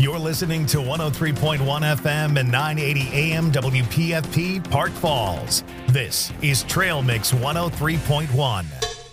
You're listening to 103.1 FM and 980 AM WPFP Park Falls. This is Trail Mix 103.1.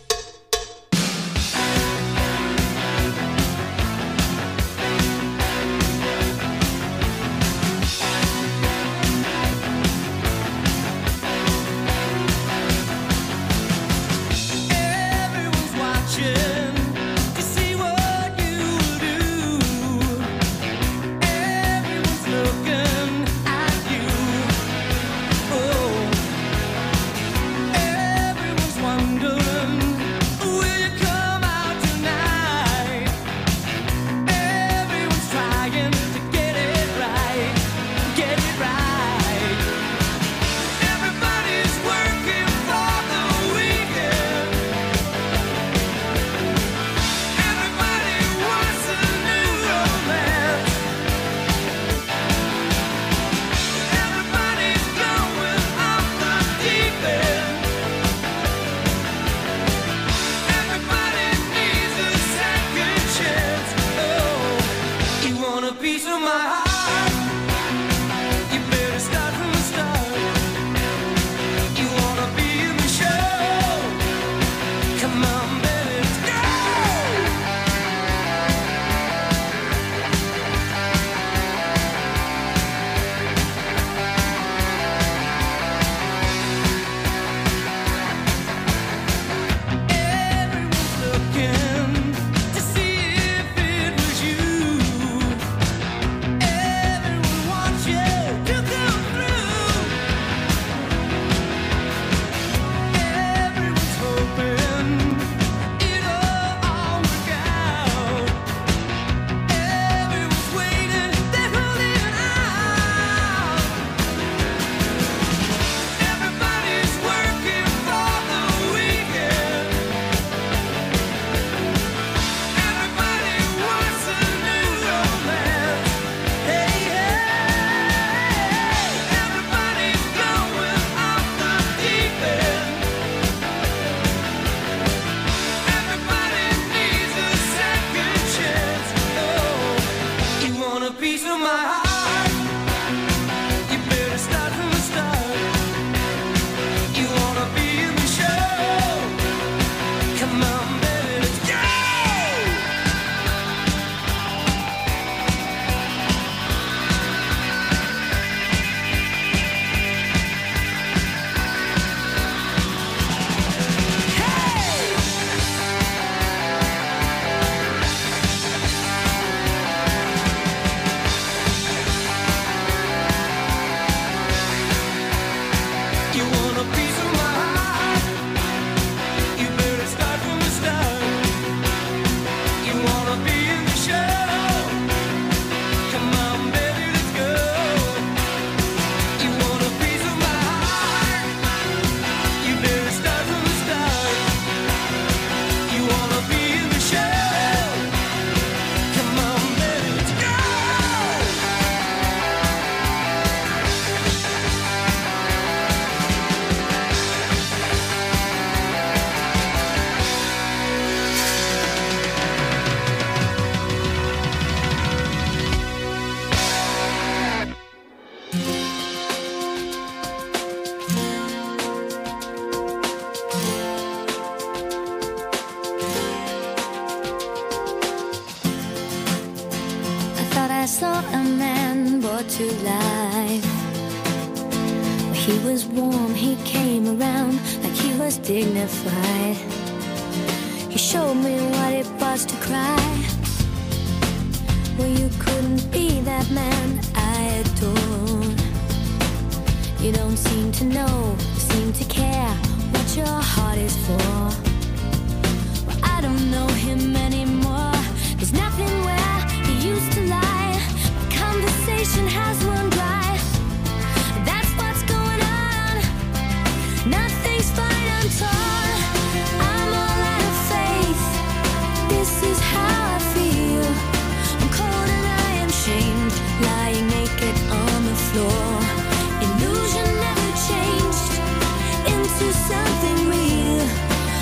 saw a man brought to life. He was warm, he came around like he was dignified. He showed me what it was to cry. Well, you couldn't be that man I adored. You don't seem to know, seem to care what your heart is for. Well, I don't know him anymore. There's nothing where he used to lie. My conversation has run dry. That's what's going on. Nothing's fine, I'm torn. I'm all out of faith. This is how I feel. I'm cold and I am shamed, lying naked on the floor. Illusion never changed into something real.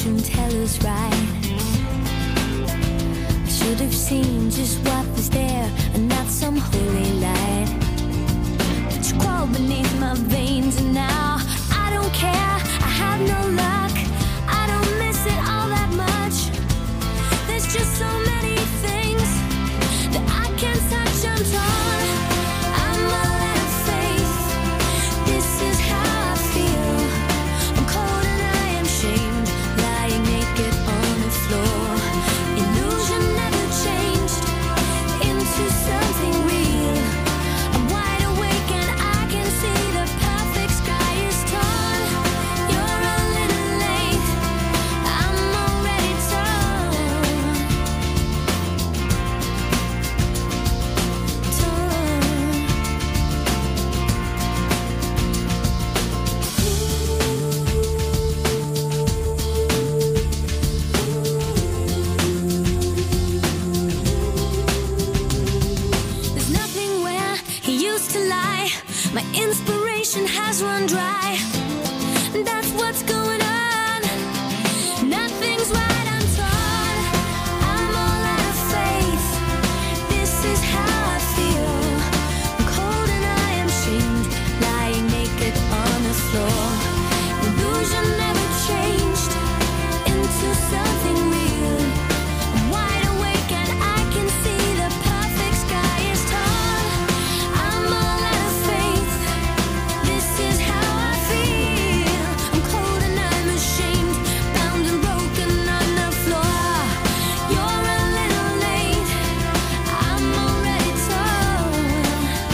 fortune teller's right. I should have seen just what was there and not some holy light. But you crawled beneath my veins and now I don't care. I have no luck. I don't miss it all that much. There's just so many things that I can't touch. I'm torn. I'm all out of faith. This is how I feel. I'm cold and I am shamed, lying naked on the floor. Illusion never changed into something real. I'm wide awake and I can see the perfect sky is torn. You're a little late. I'm already torn. There's nothing where he used to lie. My inspiration has run dry. That's what's going on. Nothing's right, I'm torn. I'm all out of faith. This is how I feel. I'm cold and I am shamed, lying naked on the floor. Illusion never changed into something real. I'm wide awake and I can see the perfect sky is torn. I'm all out of faith. This is how I feel. I'm cold and I'm ashamed, bound and broken on the floor. You're a little late. I'm already torn.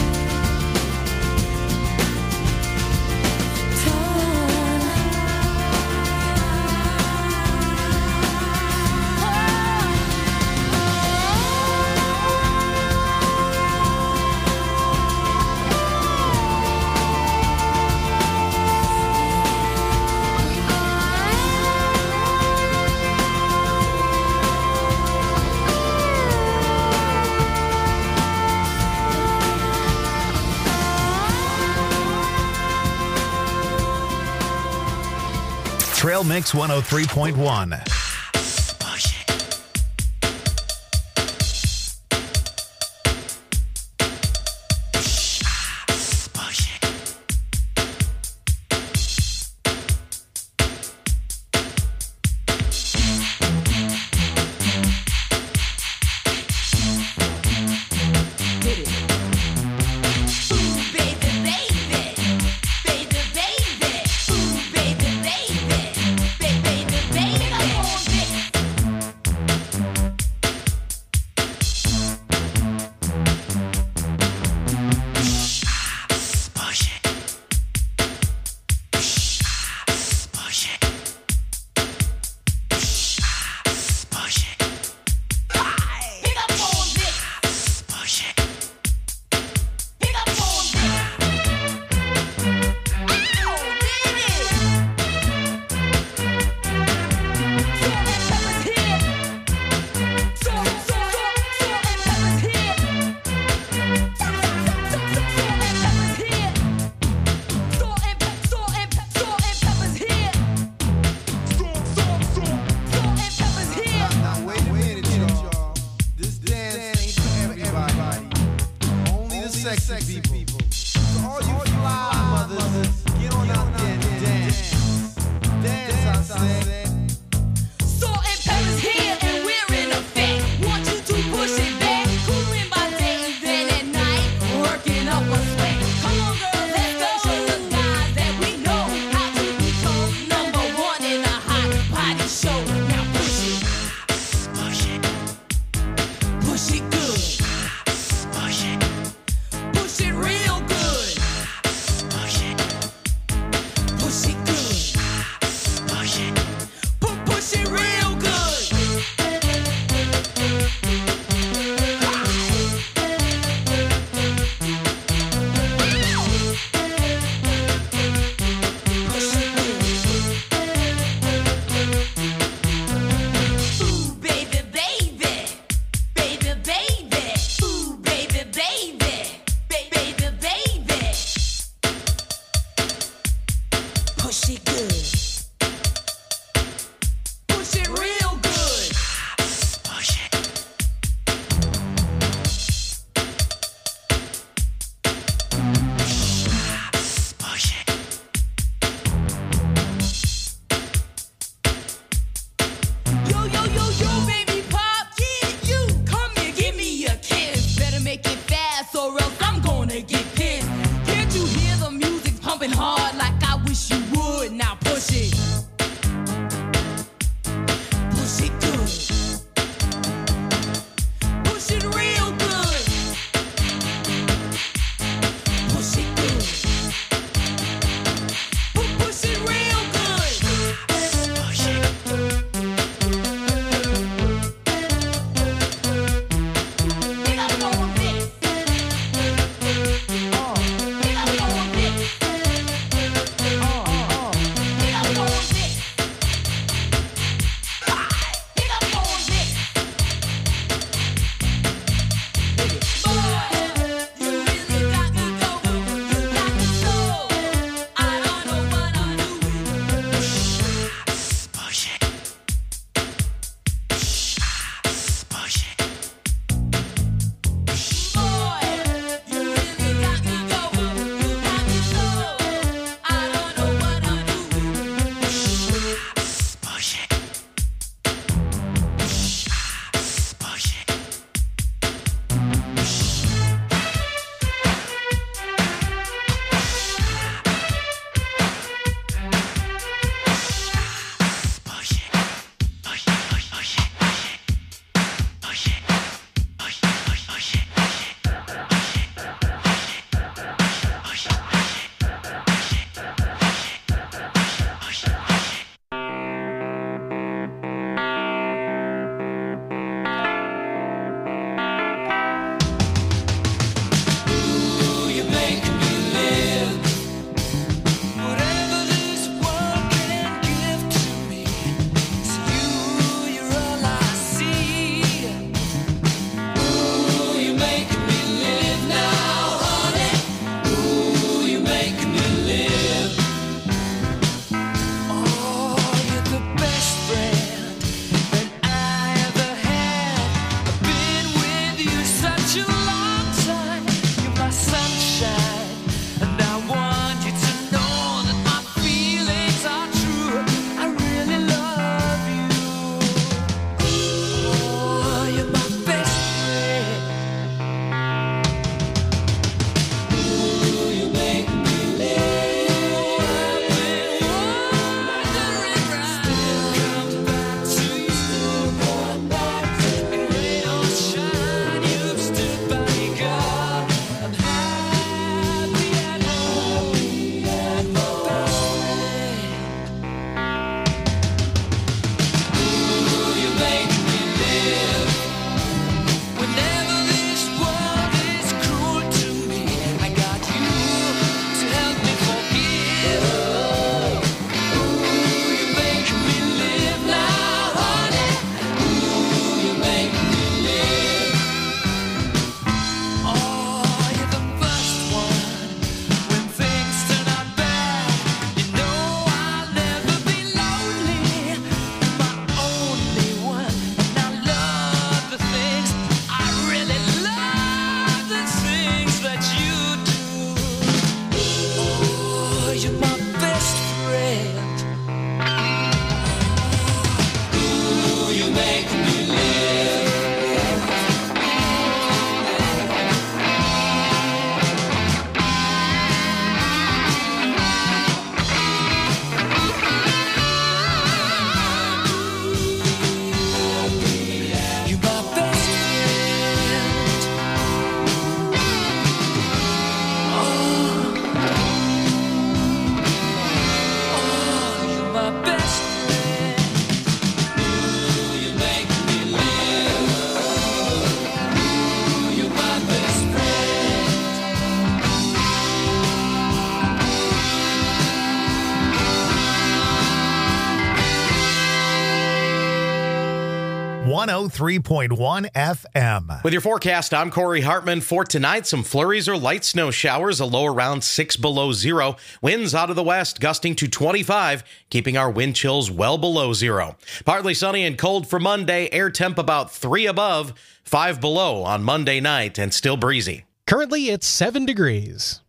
Trail Mix 103.1. Baby, baby, ooh, baby, baby, baby, baby, baby. 103.1 FM. With your forecast, I'm Corey Hartman. For tonight, some flurries or light snow showers, a low around 6 below zero. Winds out of the west, gusting to 25, keeping our wind chills well below zero. Partly sunny and cold for Monday, air temp about 3 above, 5 below on Monday night, and still breezy. Currently, it's 7 degrees.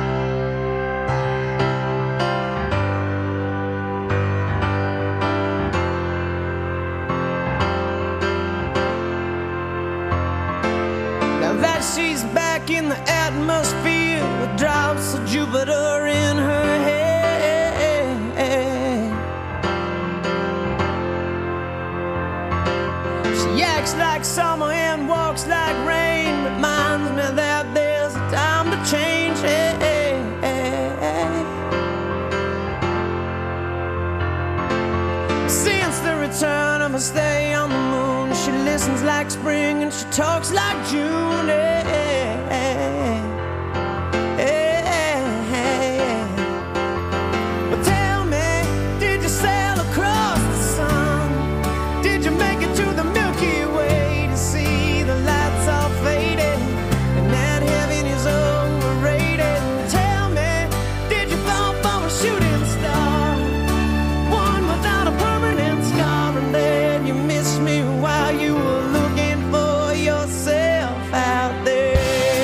She's back in the atmosphere with drops of Jupiter in her head. She acts like summer and walks like rain, reminds me that there's a time to change. Since the return of her stay on the moon, she listens like spring and she talks like June. But tell me, did you sail across the sun? Did you make it to the Milky Way to see the lights all faded and that heaven is overrated? Tell me, did you fall for a shooting star, one without a permanent scar, and then you missed me while you were looking for yourself out there?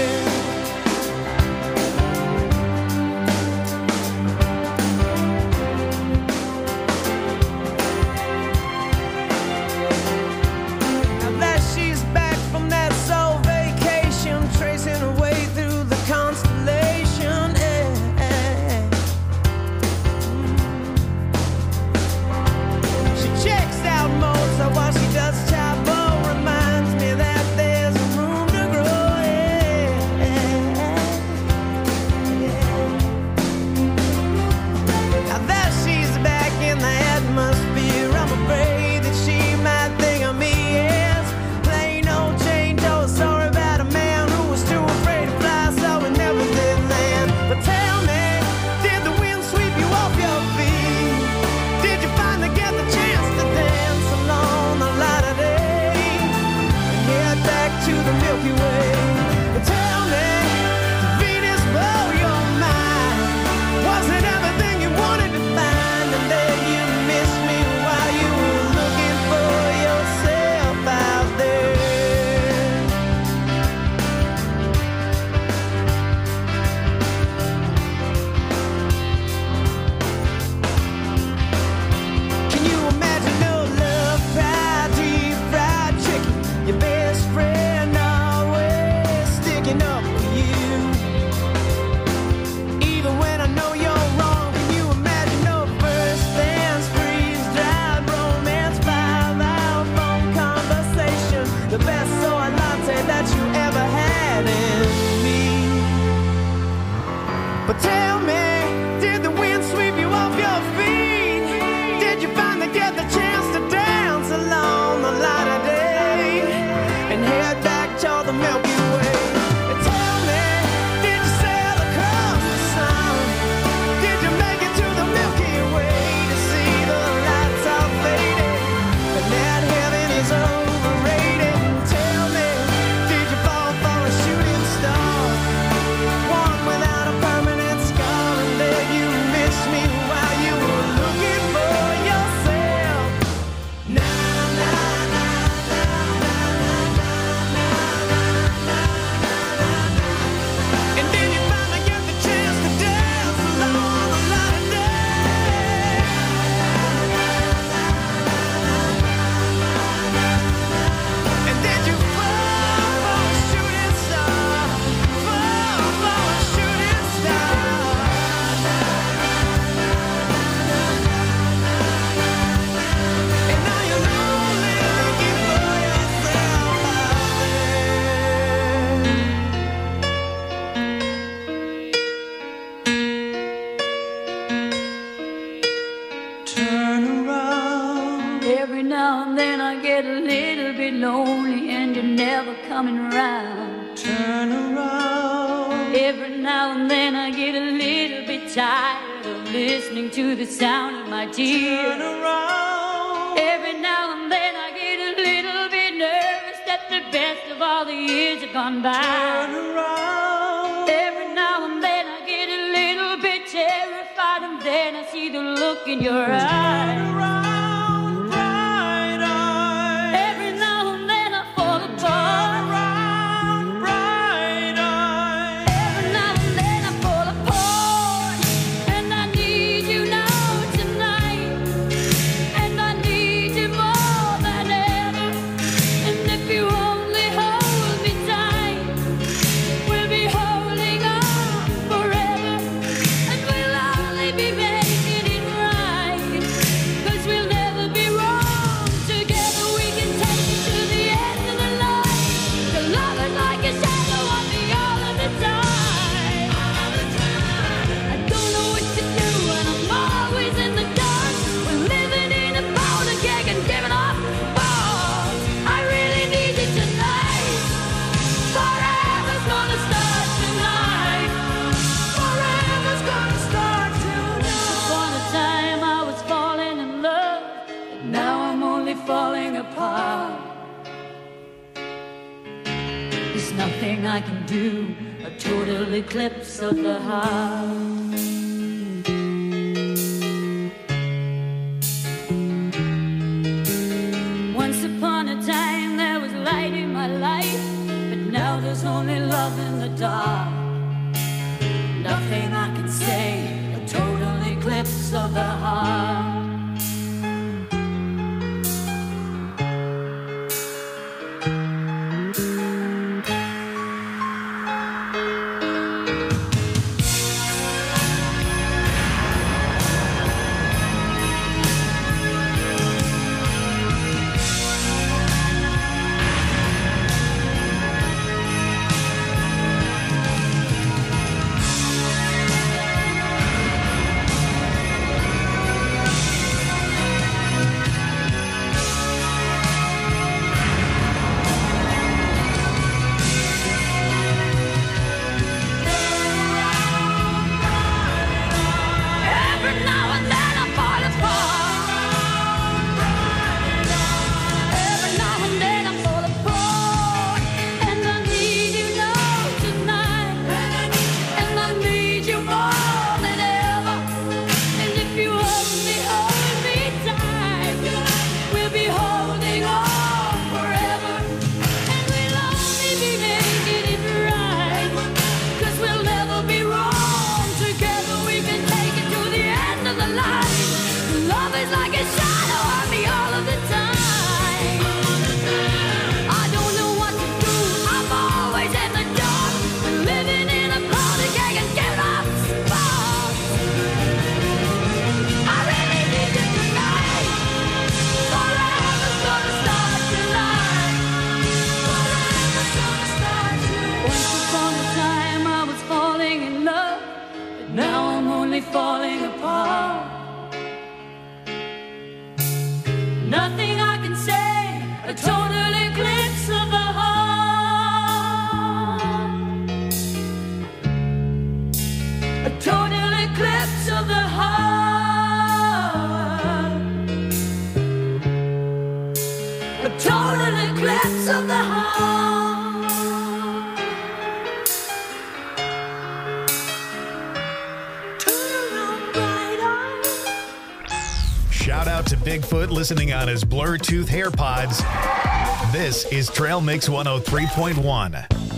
Now that she's back from that soul vacation, tracing her way through the constellation, she checks out Mozart while she does Chapo, reminds me that there's room to grow. Now that she's back in the atmosphere, I'm afraid that she might think of me as plain old Jane Doe, sorry about a man who was too afraid to fly, so he never did land. But tell me, did the wind sweep you off your feet? Did you finally get the chance to dance along the light of day and head back to the Milky Way? But tell me, did Venus blow your mind? Was it everything you wanted to find, and then you missed me while you were looking for yourself out there? Can you imagine no love, fried deep fried chicken? Your best friend always sticking up for you, even when I know you're wrong. Can you imagine no first dance, freeze-dried romance, 5-hour phone conversation, the best soy latte that you ever had in me? But tell me, did the wind sweep you off your feet? Did you finally get the chance to dance along the light of day and head back toward the Milky Way? And tell me, did you sail across the sun? Did you make it to the Milky Way to see the lights all faded and that heaven is overrated? Tell me, did you fall for a shooting star, one without a permanent scar, and then you missed me while you were looking for yourself? Na na na na na na na na na. And then you finally get the chance to dance along the light of day. And then you fall for a shooting star, fall for a shooting star. And now you're lonely looking for yourself out there. Turn around. Every now and then I get a little bit lonely and you're never coming around. Turn around. Every now and then I get a little bit tired of listening to the sound of my tears. Turn around. Every now and then I get a little bit all the years have gone by. Turn around. Every now and then I get a little bit terrified, and then I see the look in your eyes. Turn around, bright eyes. Every now and then I fall Turn apart. around, bright eyes. Every now and then I fall apart, and I need you now tonight, and I need you more than ever. And if you only hold me tight, we'll be holding on forever, and we'll only be making it right, 'cause we'll never be wrong. Together we can take it to the end of the line. The love is like a shadow on me all of the time. I don't know what to do, and I'm always in the dark. We're living in a powder keg and giving off balls. I really need you tonight. Forever's gonna start tonight. Forever's gonna start tonight. Upon a time I was falling in love, but now I'm only falling apart. There's nothing I can do, a total eclipse of the heart. Once upon a time there was light in my life, but now there's only love in the dark. Nothing I can say, a total eclipse of the heart. Every now and then I fall apart. Every now and then I fall apart, and I need you now tonight, and I need you more than ever. And if you only hold me tight, we'll be holding on forever, and we'll only be making it right, 'cause we'll never be wrong. Together we can take it to the end of the line. Love is like a shadow on me all of the time. I don't know what to do, I'm always in the dark. We're living in a powder keg and giving off sparks. I really need you tonight. Forever's gonna start tonight. Forever's gonna start tonight. Once upon a time I was falling in love, but now I'm only falling apart. Nothing I can say, a total eclipse of the heart. A total eclipse of the heart. A total eclipse of the heart. Turn on bright eyes. Shout out to Bigfoot listening on his Bluetooth AirPods. This is Trail Mix 103.1.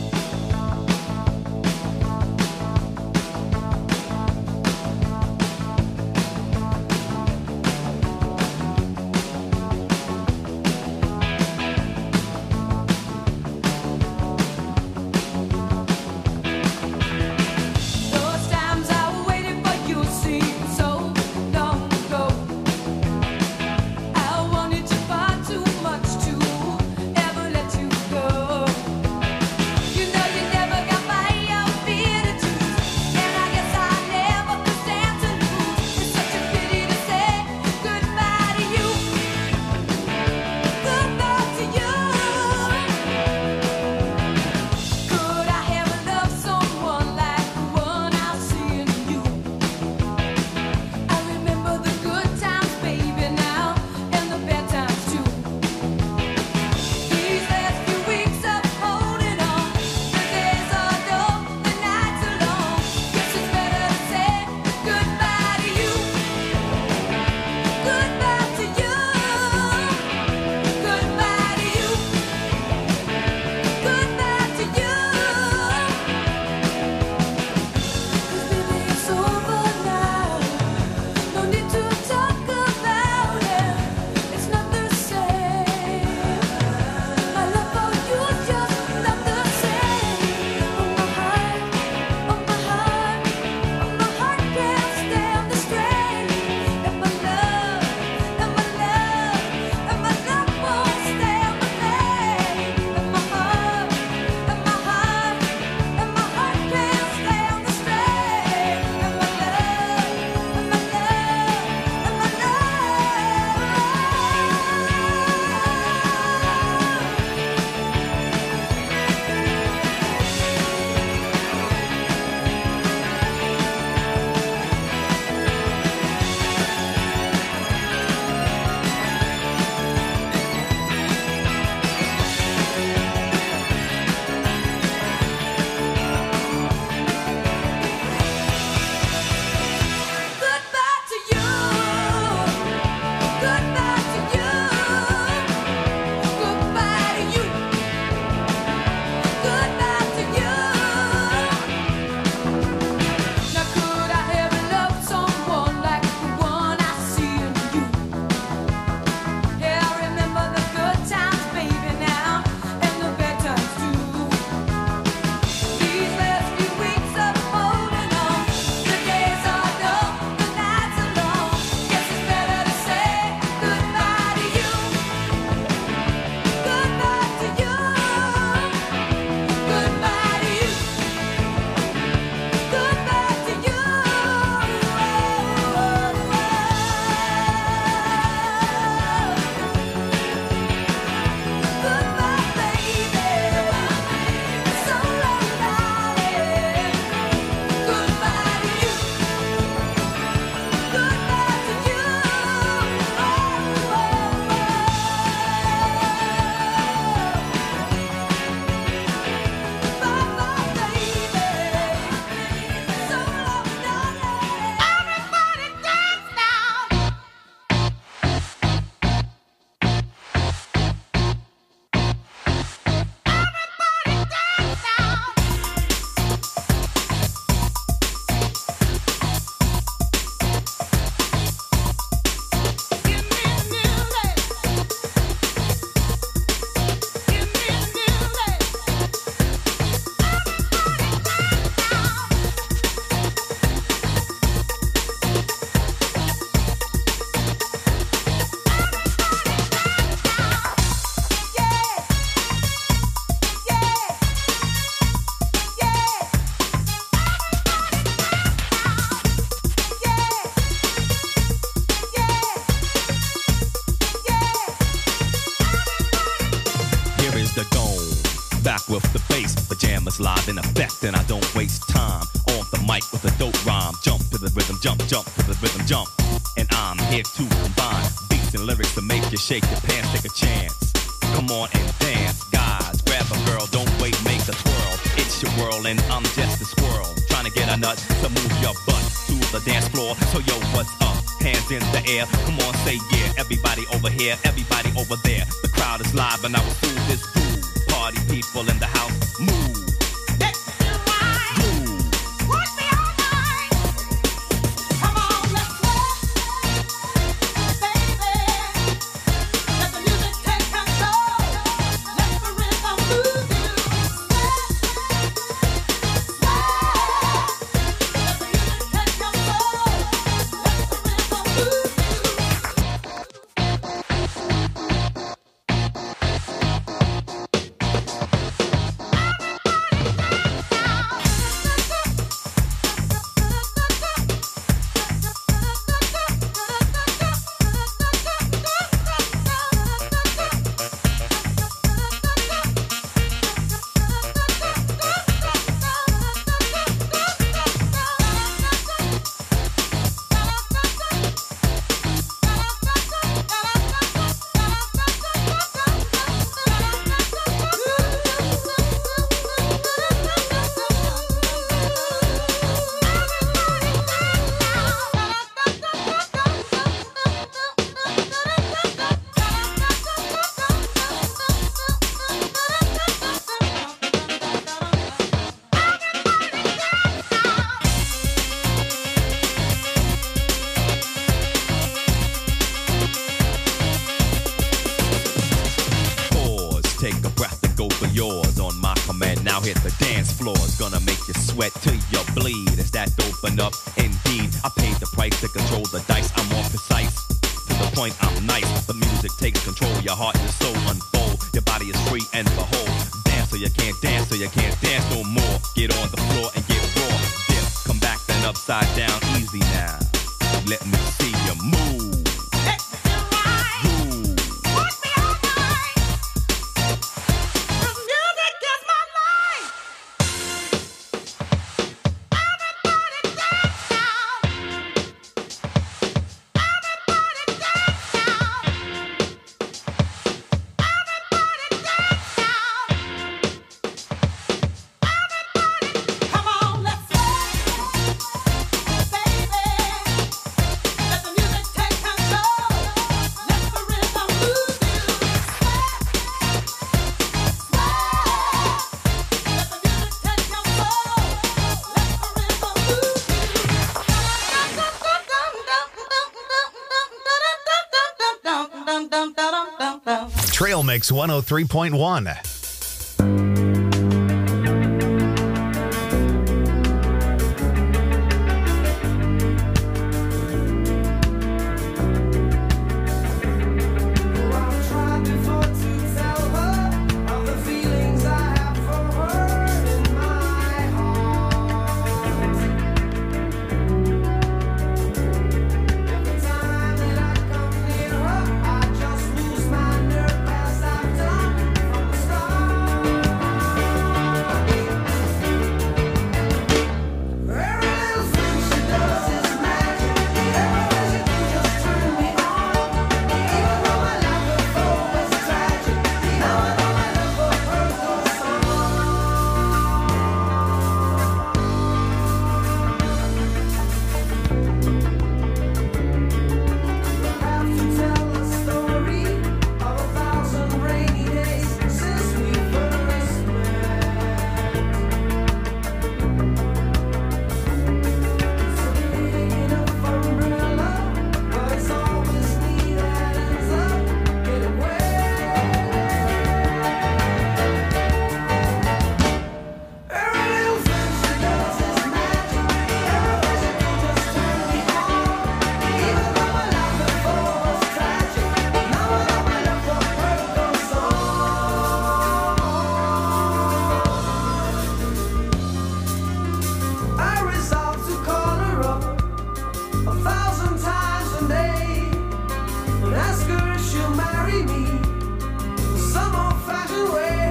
Those times I waited for you seem so long ago. I wanted you far too much to ever let you go. is the dome. Back with the bass, pajamas live in effect, and I don't waste time on the mic with a dope rhyme. Jump to the rhythm, jump, jump to the rhythm, jump. And I'm here to combine beats and lyrics to make you shake your pants, take a chance. Come on and dance, guys, grab a girl, don't wait, make a twirl. It's your world and I'm just a squirrel, trying to get a nut to move your butt to the dance floor. So yo, what's up? Hands in the air, come on, say yeah. Everybody over here, everybody over there. The crowd is live and I will do this groove. Party people in the house, move. Now hit the dance floor, it's gonna make you sweat till you bleed. As that open up, indeed, I paid the price to control the dice. I'm more precise, to the point I'm nice. The music takes control, your heart and soul unfold. Your body is free and behold. Dance so you can't dance, so you can't dance no more. Get on the floor and get raw. Dip, come back then upside down, easy now. Let me see you move. Trail Mix 103.1. Ask her if she'll marry me some old-fashioned way.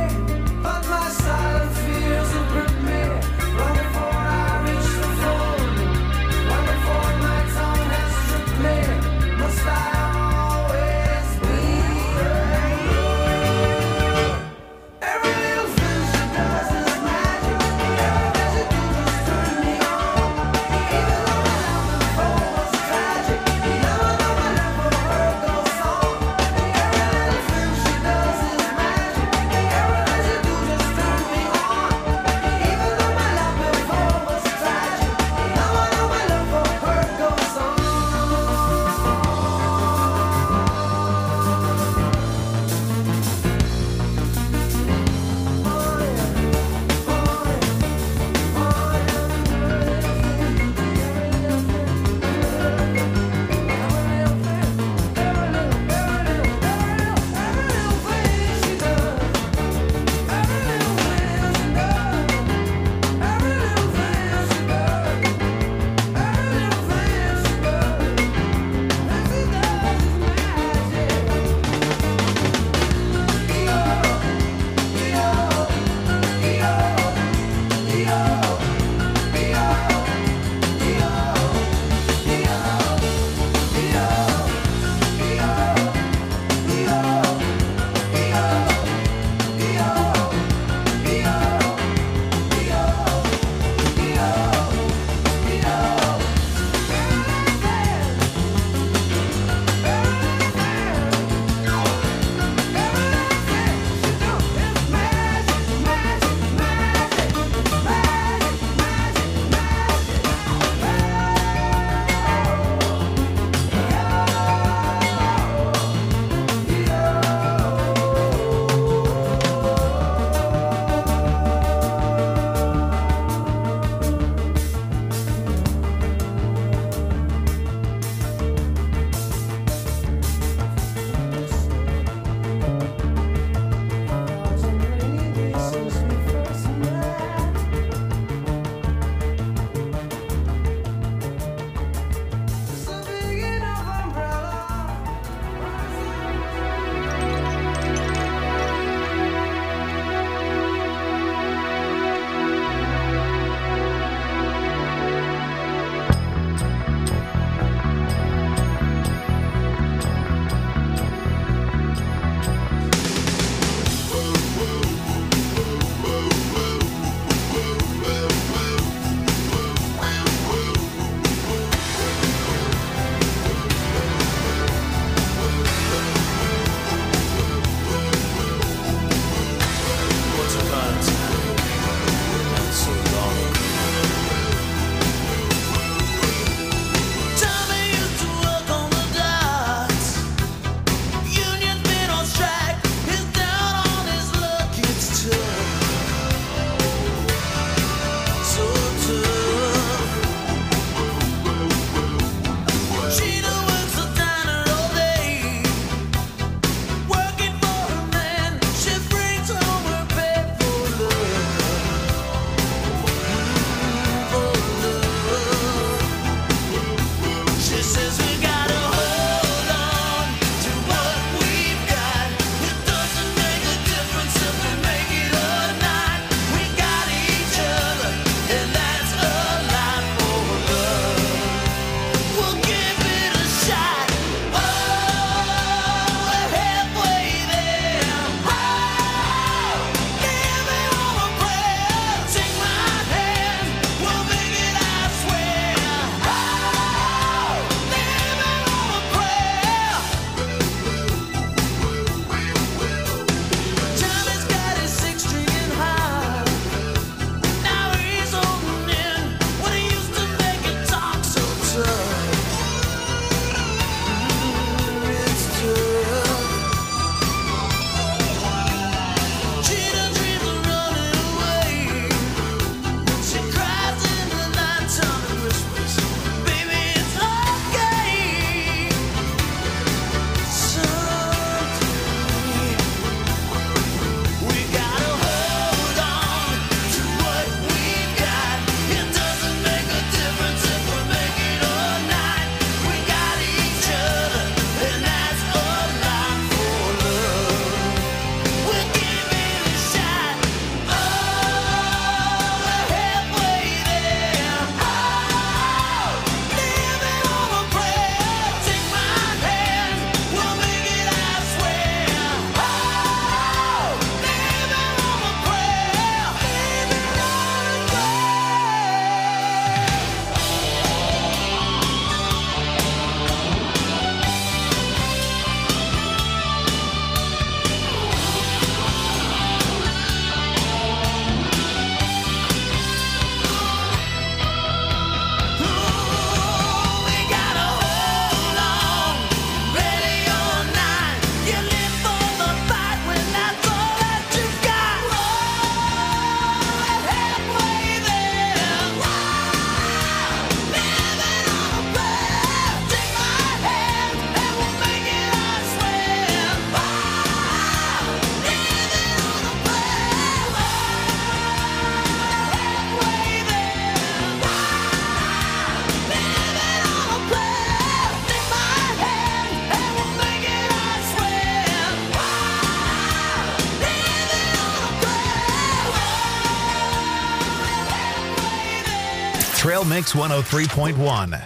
Trail Mix 103.1.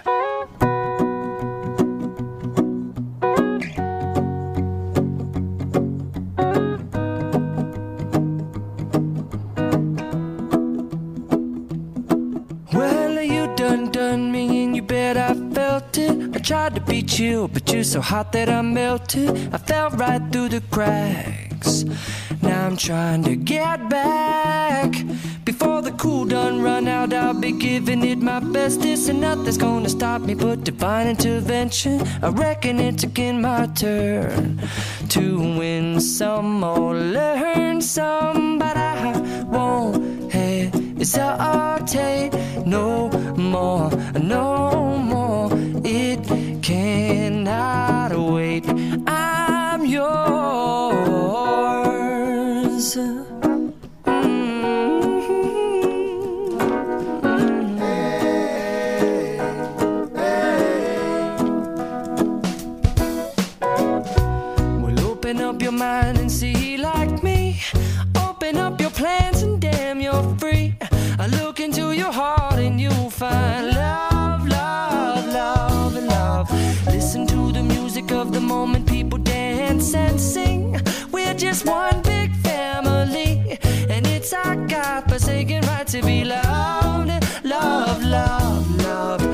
Well, you done me and you bet I felt it. I tried to beat you, but you're so hot that I melted. I fell right through the cracks. Now I'm trying to get back. Before the cool done run out, I'll be giving it my best. This and nothing's gonna stop me but divine intervention. I reckon it's again my turn to win some or learn some, but I won't hesitate no more, no more. It cannot wait. I'm yours. Well, open up your mind and see like me. Open up your plans and damn, you're free. I look into your heart and you'll find love, love, love, and love. Listen to the music of the moment, people dance and sing. We're just one big family, and it's our God-forsaken right to be loved, love, love, love,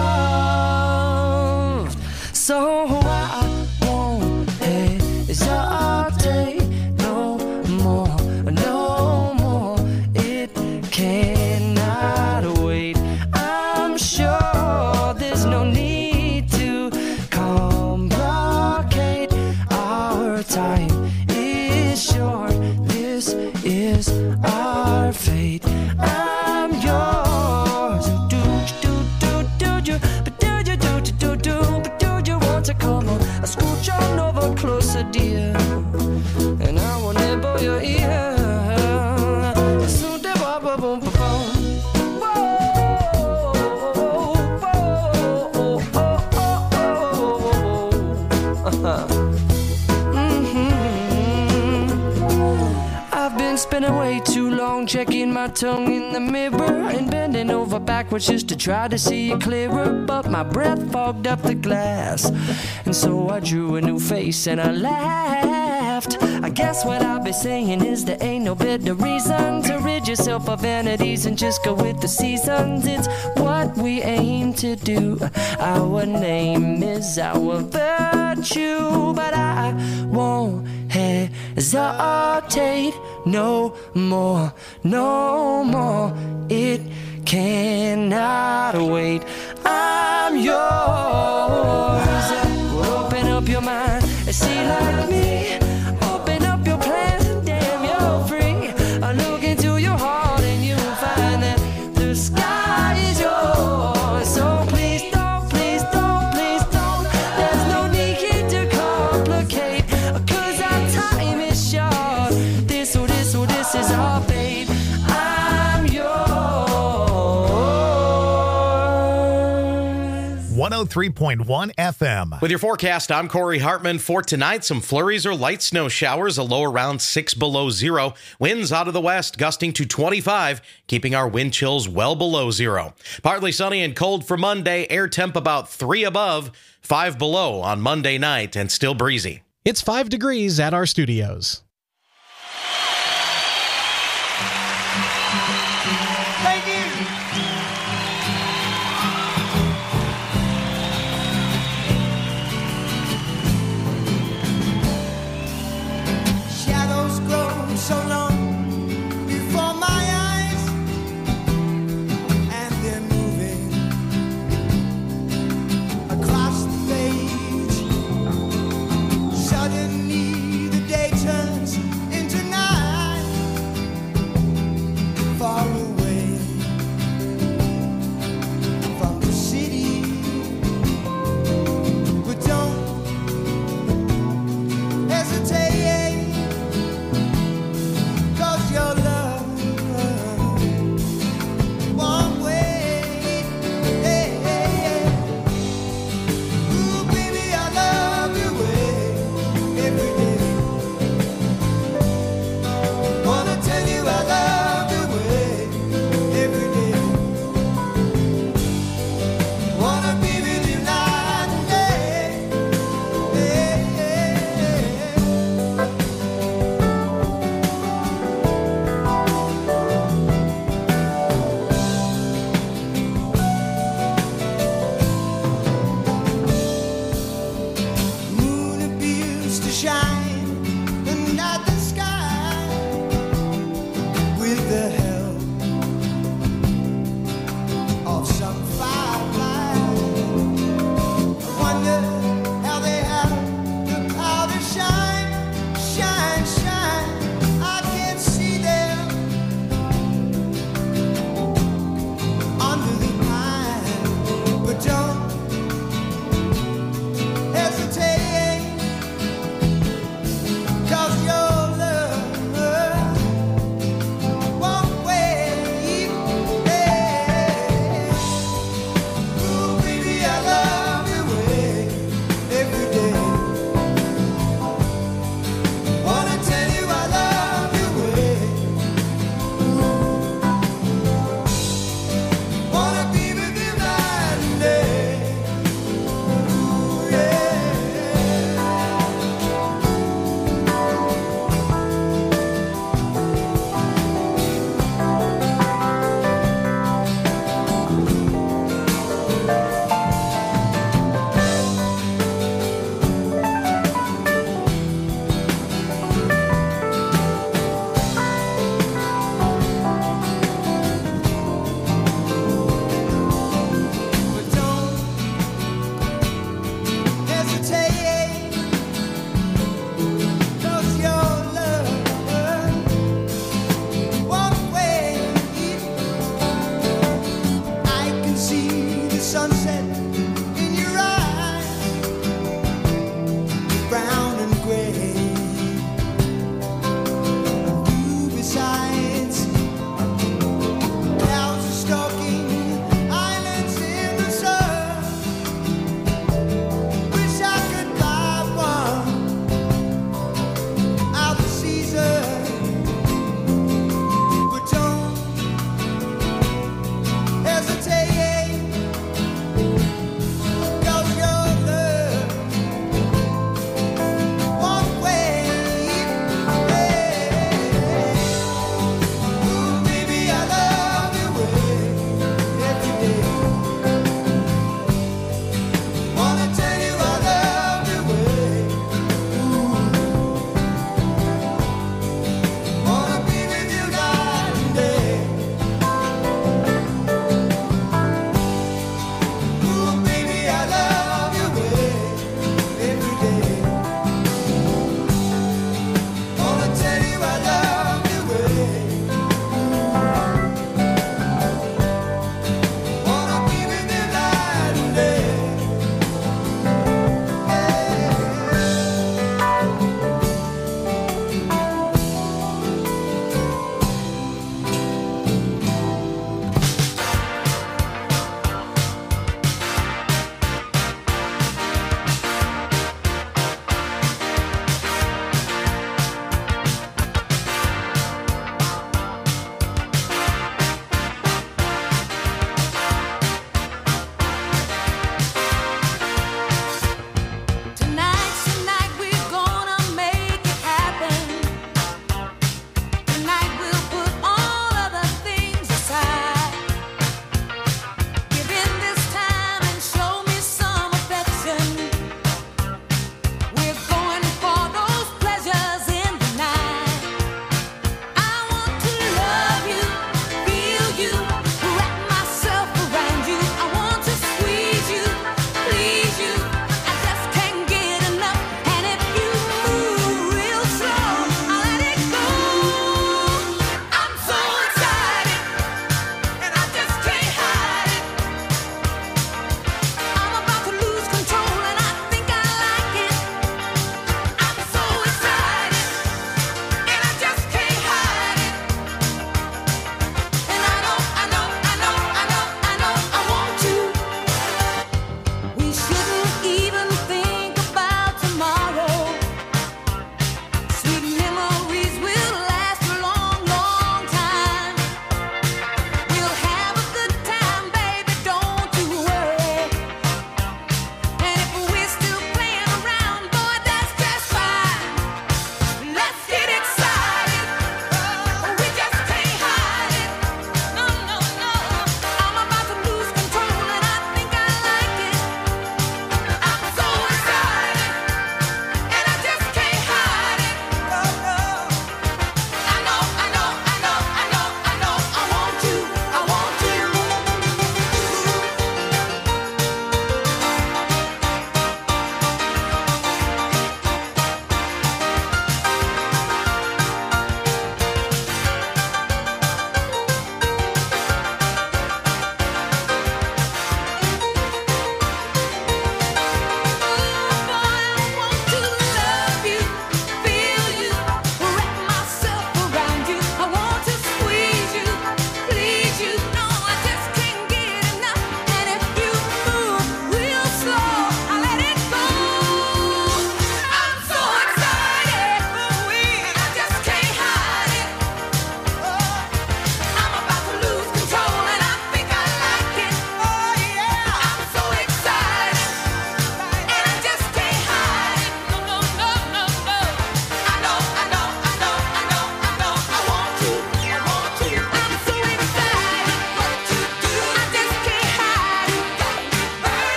loved. So I won't hesitate no more, no more. It cannot wait. I'm sure there's no need to complicate. Our time is short. This is our fate. I'm yours. Do you, but do you, but do you want to come on? I scooch on over closer, dear, and I will nibble your ear. I've been spending way too long checking my tongue in the mirror and bending over backwards just to try to see it clearer, but my breath fogged up the glass, and so I drew a new face and I laughed. I guess what I'll be saying is there ain't no better reason to rid yourself of vanities and just go with the seasons. It's what we aim to do. Our name is our virtue, but I won't hesitate no more, no more. It cannot wait. I'm yours. Open up your mind and see like me. Open up your plans and damn, you're free. I look into your heart and you'll find that the sky is yours. So please don't, please don't, please don't. There's no need to complicate, 'cause our time is short. This is our fate. I'm yours. 103.1 FM. With your forecast, I'm Corey Hartman. For tonight, some flurries or light snow showers, a low around 6 below zero. Winds out of the west, gusting to 25, keeping our wind chills well below zero. Partly sunny and cold for Monday, air temp about 3 above, 5 below on Monday night, and still breezy. It's 5 degrees at our studios. Thank you. Shadows grow so long before my eyes, and they're moving across the page. Suddenly the day turns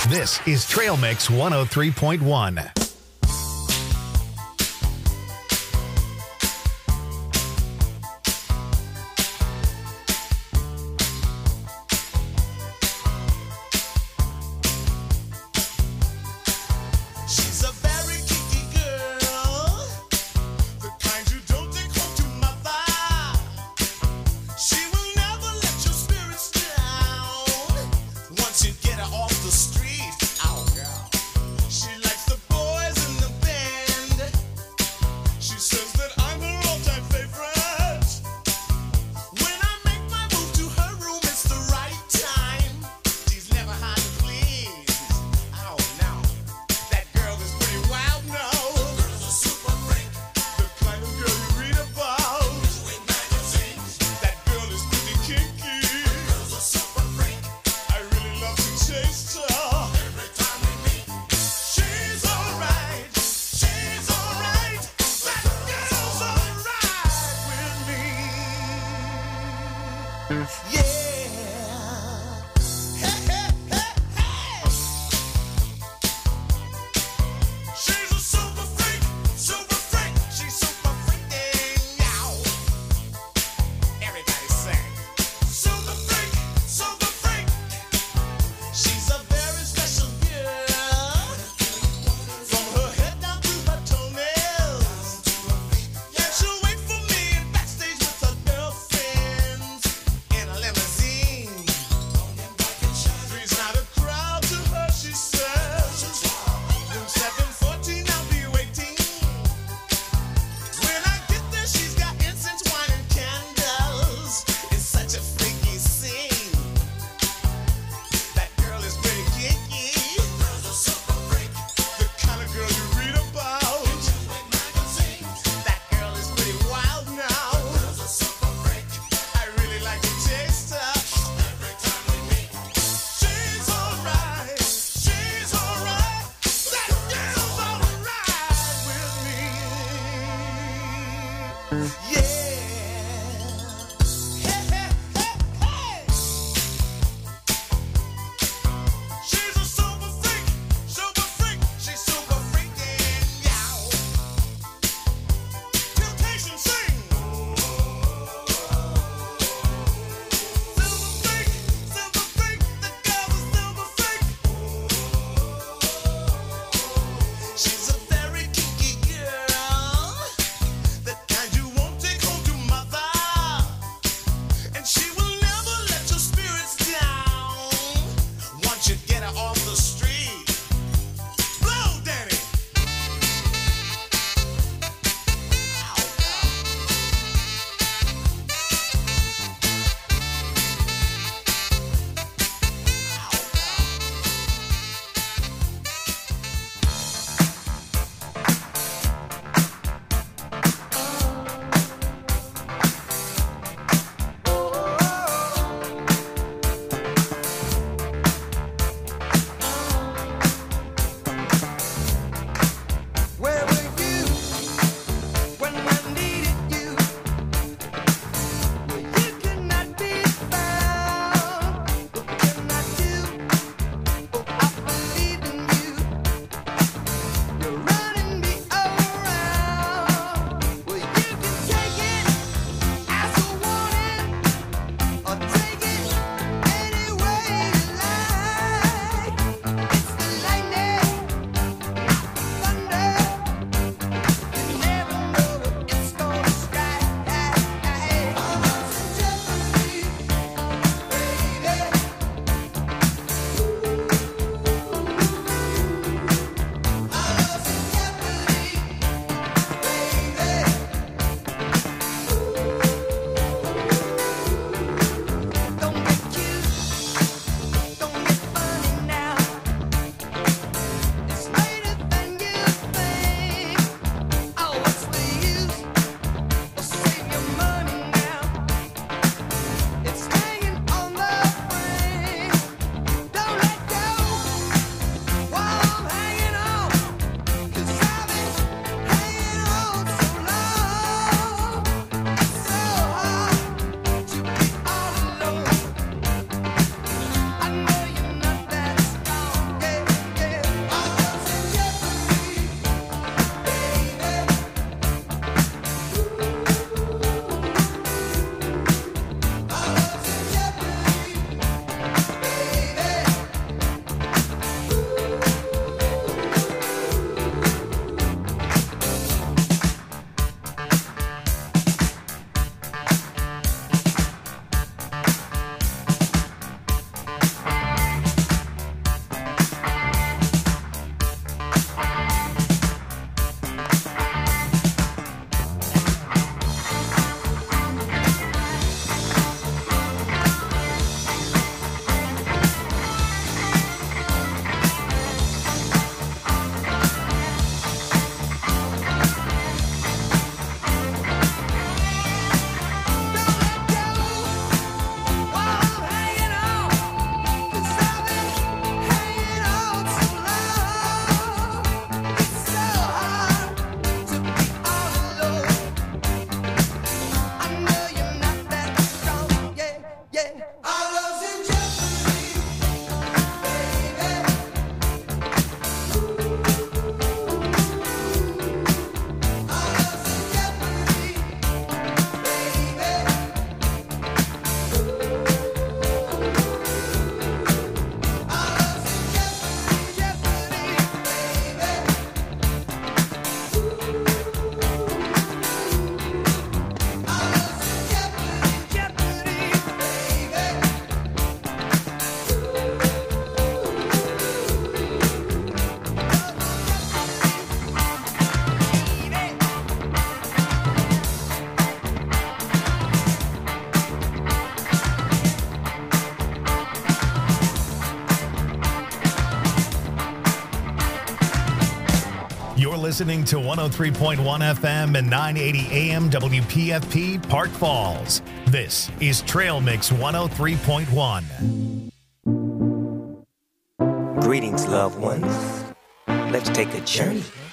This is Trail Mix 103.1. She's a very kinky girl, the kind you don't take home to mother. She will never let your spirits down once you get her off the street. Oh, girl. She likes the boys in the band. She says that I'm her all-time favorite. When I make my move to her room, it's the right time. She's never hard to please. Oh, no. That girl is pretty wild now. The girl's a super freak. The kind of girl you read about. In magazines. That girl is pretty kinky. The girl's a super freak. I really love to taste her. Every time we meet. She's alright. She's alright. That girl's alright with me. Yeah. Hey, hey, hey, hey. She's a super freak, super freak. She's super freaking now. Everybody sing. Super freak, super freak. She's a very special girl. From her head down to her toenails. Yeah, she'll wait for me in backstage with her girlfriends in a limousine. Three's not a crowd to her, she says. Room 714, I'll be waiting. When I get there, she's got incense, wine, and candles. It's such a freaky scene. That girl is pretty kinky. The girl's a super freak. The kind of girl you read about. That girl is pretty wild now. The girl's a super freak. I really like to taste her. Every time we meet. She's alright. She's alright. That girl's alright with me. Yeah. Hey, hey, hey, hey. She's a super freak. Super freak. She's super freaking yow. Temptation sing. Silver freak. Silver freak. The girl's a silver freak. She's a very kinky girl, the kind you won't take home to mother. And she will never let your spirits down once you get her off the street. Blow, Danny. listening to 103.1 FM and 980 AM WPFP Park Falls. This is Trail Mix 103.1. Greetings, loved ones. Let's take a journey